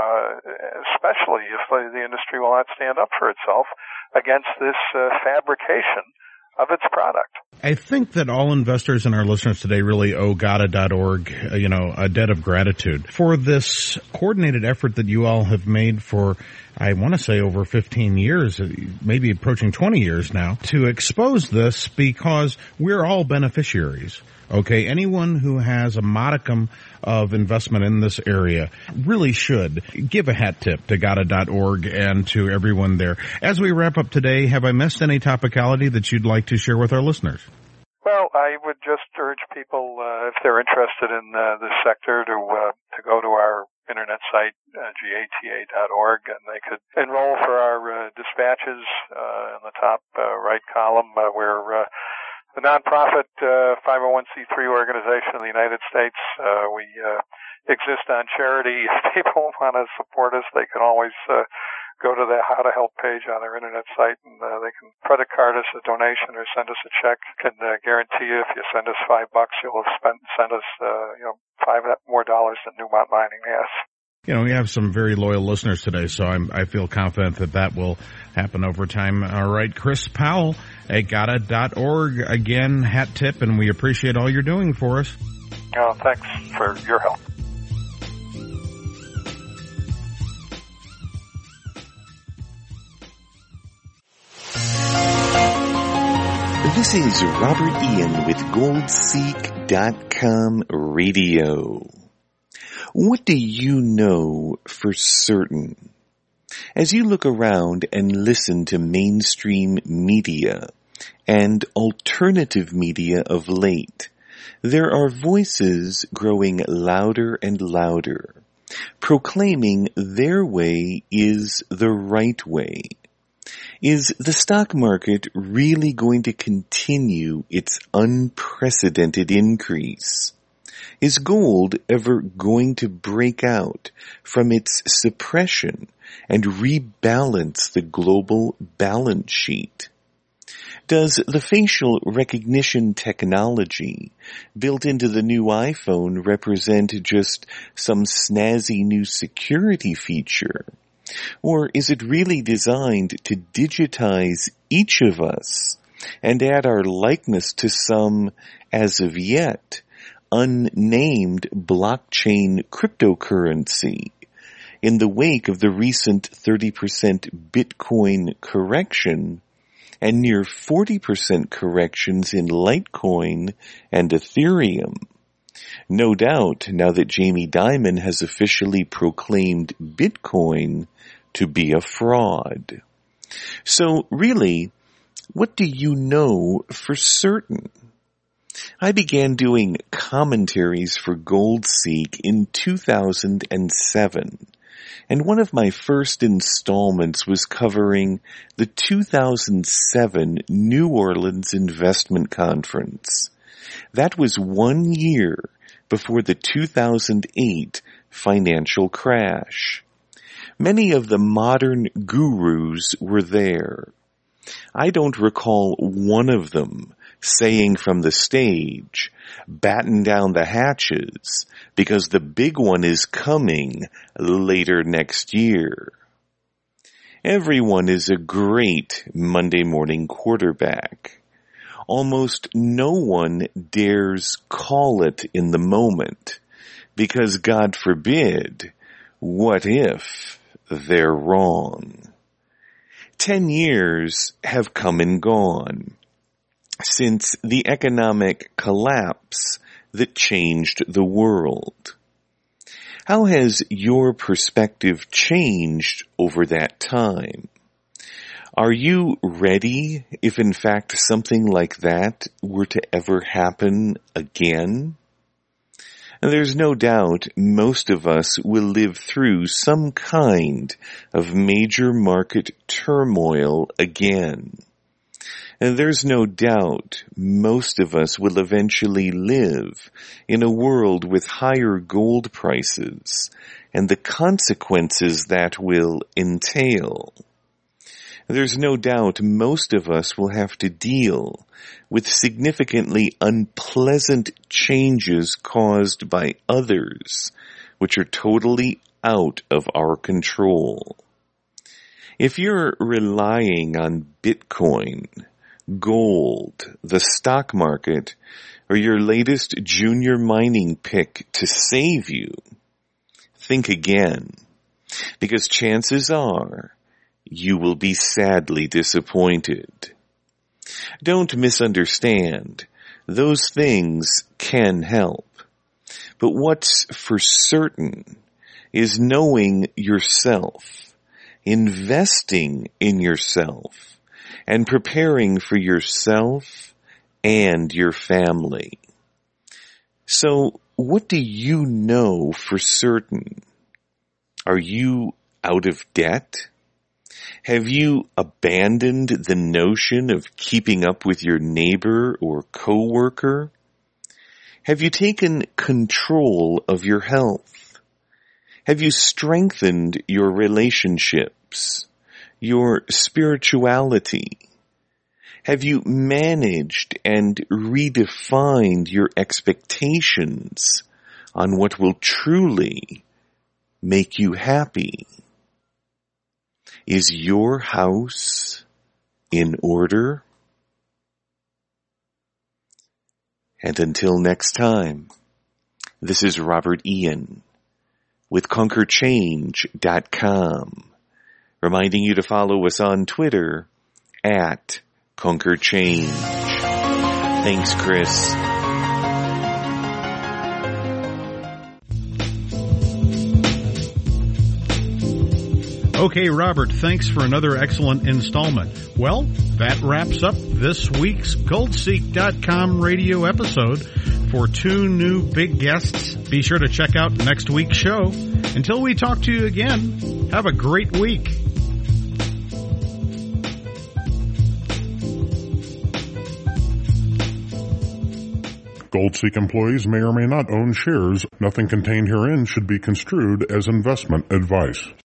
Especially if the industry will not stand up for itself against this fabrication of its product. I think that all investors and our listeners today really owe GATA.org, a debt of gratitude for this coordinated effort that you all have made for, I want to say, over 15 years, maybe approaching 20 years now, to expose this, because we're all beneficiaries. Okay, anyone who has a modicum of investment in this area really should give a hat tip to GATA.org and to everyone there. As we wrap up today, have I missed any topicality that you'd like to share with our listeners? Well, I would just urge people, if they're interested in this sector, to go to our internet site, gata.org, and they could enroll for our dispatches in the top right column. We're the nonprofit 501c3 organization in the United States. We exist on charity. If people want to support us, they can always go to the How to Help page on our internet site, and they can credit card us a donation or send us a check. Can guarantee you if you send us $5, you'll have sent us $5 more than Newmont Mining has. We have some very loyal listeners today, so I feel confident that will happen over time. All right, Chris Powell at GATA.org. Again, hat tip, and we appreciate all you're doing for us. Thanks for your help. This is Robert Ian with GoldSeek.com Radio. What do you know for certain? As you look around and listen to mainstream media and alternative media of late, there are voices growing louder and louder, proclaiming their way is the right way. Is the stock market really going to continue its unprecedented increase? Is gold ever going to break out from its suppression and rebalance the global balance sheet? Does the facial recognition technology built into the new iPhone represent just some snazzy new security feature? Or is it really designed to digitize each of us and add our likeness to some, as of yet, unnamed blockchain cryptocurrency in the wake of the recent 30% Bitcoin correction and near 40% corrections in Litecoin and Ethereum? No doubt, now that Jamie Dimon has officially proclaimed Bitcoin to be a fraud. So really, what do you know for certain? I began doing commentaries for GoldSeek in 2007, and one of my first installments was covering the 2007 New Orleans Investment Conference. That was 1 year before the 2008 financial crash. Many of the modern gurus were there. I don't recall one of them saying from the stage, "Batten down the hatches, because the big one is coming later next year." Everyone is a great Monday morning quarterback. Almost no one dares call it in the moment, because God forbid, what if they're wrong? 10 years have come and gone since the economic collapse that changed the world. How has your perspective changed over that time? Are you ready if in fact something like that were to ever happen again? And there's no doubt most of us will live through some kind of major market turmoil again. And there's no doubt most of us will eventually live in a world with higher gold prices and the consequences that will entail. There's no doubt most of us will have to deal with significantly unpleasant changes caused by others, which are totally out of our control. If you're relying on Bitcoin, gold, the stock market, or your latest junior mining pick to save you, think again, because chances are you will be sadly disappointed. Don't misunderstand. Those things can help. But what's for certain is knowing yourself, investing in yourself, and preparing for yourself and your family. So, what do you know for certain? Are you out of debt? Have you abandoned the notion of keeping up with your neighbor or coworker? Have you taken control of your health? Have you strengthened your relationships? your spirituality? Have you managed and redefined your expectations on what will truly make you happy? Is your house in order? And until next time, this is Robert Ian with ConquerChange.com, reminding you to follow us on Twitter at ConquerChange. Thanks, Chris. Okay, Robert, thanks for another excellent installment. Well, that wraps up this week's GoldSeek.com radio episode. For 2 new big guests, be sure to check out next week's show. Until we talk to you again, have a great week. GoldSeek employees may or may not own shares. Nothing contained herein should be construed as investment advice.